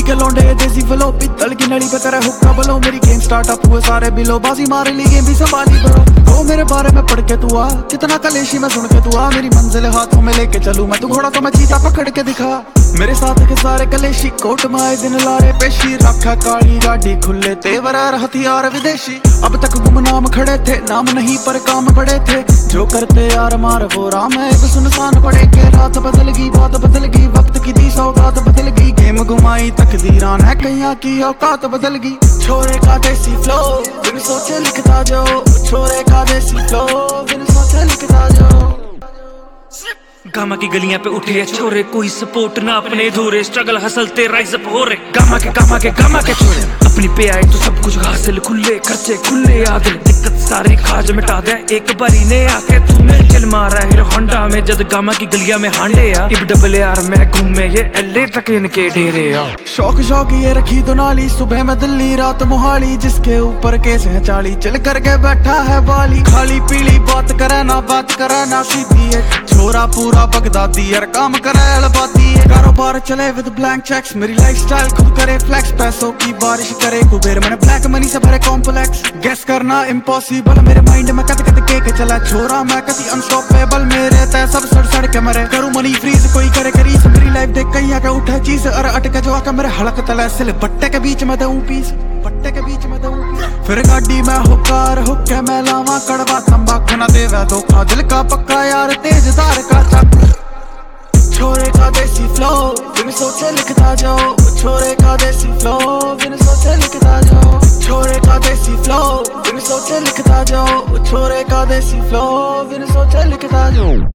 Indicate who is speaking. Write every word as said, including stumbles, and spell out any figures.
Speaker 1: के लौंडे ये देसी फ्लो, पित्तल की नली पे करे हुक्का बलो। मेरी गेम स्टार्टअप हुए सारे बिलो, बाजी मार ली गेम भी संभाली ब्रो। तो मेरे बारे में पढ़ के तू आ, कितना कलेशी मैं सुन के तू आ। मेरी मंजिल हाथों में लेके चलूं मैं, तू घोड़ा तो मैं चीता पकड़ के दिखा। मेरे साथ के सारे कलेशी कोट में आए दिन लारे पेशी, रखा काली गाड़ी खुले तेवर हथियार विदेशी। अब तक गुमनाम खड़े थे, नाम नहीं पर काम बड़े थे। जो करते यार मार वो राम है, एक सुनसान पड़े के। रात बदल गई, बात बदल गई, वक्त की दी सौगात बदल गई। गेम घुमाई तकदीरान है, कहीं की औकात बदल गई। छोरे का देसी फ्लो बिन सोचे लिखता जाओ, छोरे का देसी फ्लो बिन सोचे लिखता जाओ।
Speaker 2: गामा की गलियां पे उठे छोरे, कोई सपोर्ट ना अपने धोरे। स्ट्रगल हसलते राइज अप हो रहे, गामा के गामा के गामा के छोरे। अपनी पे आए तो सब कुछ हासिल, खुले खर्चे खुले आदिल। दिक्कत सारी खाज मिटा दे एक बारी ने आके तूने। चल मारा हीरो होंडा में जद गामा की गलियां में हांडे आ। इब डबल यार मैं घूमे ये एले तक इनके डेरे आ।
Speaker 1: शौक शौक ये रखी दुनाली, सुबह में दिल्ली रात मोहाली। जिसके ऊपर केस है चाली, चल करके बैठा है बाली। खाली पीली बात करे ना, बात करे ना सीधी है। छोरा पूरा बगदादी यार, काम करे अलबादी है। कारोबार चले विद ब्लैंक चेक्स, मेरी लाइफस्टाइल खुद करे फ्लेक्स। पैसों की बारिश करे कुबेर, मैंने ब्लैक मनी से भरे कॉम्प्लेक्स। गेस करना इम्पॉसिबल, मेरे माइंड में कद कद के, के चला। छोरा मैं कभी अनस्टॉपेबल, मेरे तय सब सड़ सड़ के मरे। करूं मनी फ्रीज कोई करे करीस, मेरी लाइफ देख कहीं आके उठे चीज। और अटके जो आके मेरे हलक तले सिल, बट्टे के बीच में दूं पीस, बट्टे के बीच में दूं पीस। फिर गाड़ी में हुक्कार हुक्के मैं लावा कड़वा, तंबाकू न देवे धोखा। दिल का पक्का यार तेजदार का चक। छोरे का देसी फ्लो बिन सोचे लिखता जाओ, छोरे का देसी फ्लो बिन सोचे लिखता जाओ। छोरे का देसी फ्लो बिन सोचे लिखता जाओ, छोरे का देसी फ्लो बिन सोचे लिखता जाओ।